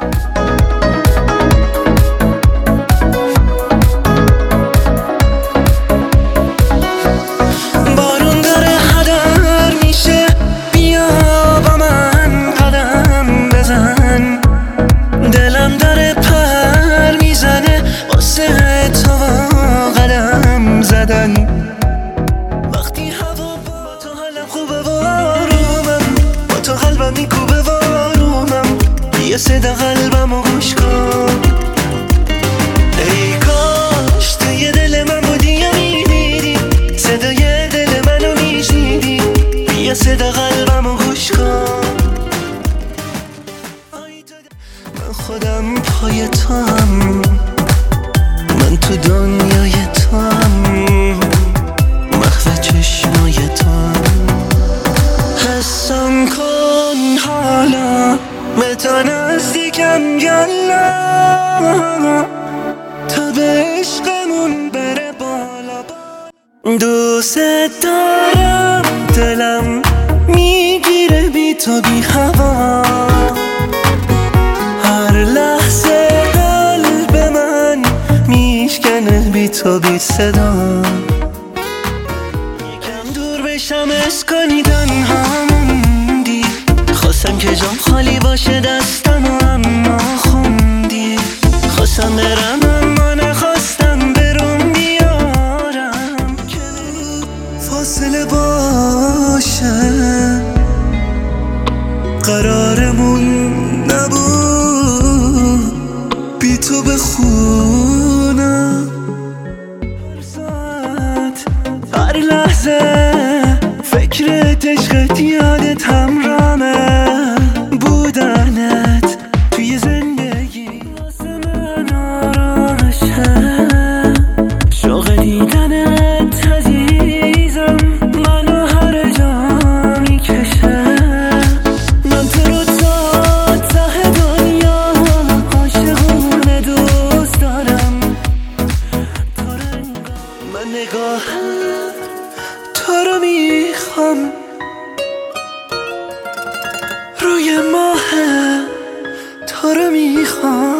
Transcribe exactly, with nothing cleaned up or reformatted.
بارون داره هدر میشه، بیا با من قدم بزن. دلم داره پر میزنه واسه تو قدم زدن. وقتی هوا با تو حالم خوبه و آرومم، با تو قلبم میکوبه و آرومم. یه صدا قلبمو گوش کن، ای کاش توی دل من بودی یا میدیدی صدای دل منو میشنیدی. یه صدا قلبمو گوش کن. من خودم پای تو هم، من تو دنیای تو هم، مخفی چشمای تو هم. حسم کن حالا به تو نزدیکم یالا، تا به عشقمون بره بالا بالا. دوست دارم دلم میگیره بی تو بی هوا، هر لحظه قلب من میشکنه بی تو بی صدا. یکم دور بشم اس کنی تنها موندی، خواستم که جام خالی باشه دستم اما خوندی. خواستم برم اما نخواستم برم بیارم که فاصله باشه. قرارمون نبود بی تو بخونم. هر ساعت هر لحظه فکرت عشقت یادت همرامه. بودنت توی زندگی واسه من آرامشه. شوق دیدنت عزیزم منو هر جا میکشه. من تو رو تا ته دنیا عاشقونه دوست دارم. تو رو من نگاه تو رو میخوام، روی ماه تو رو میخوام.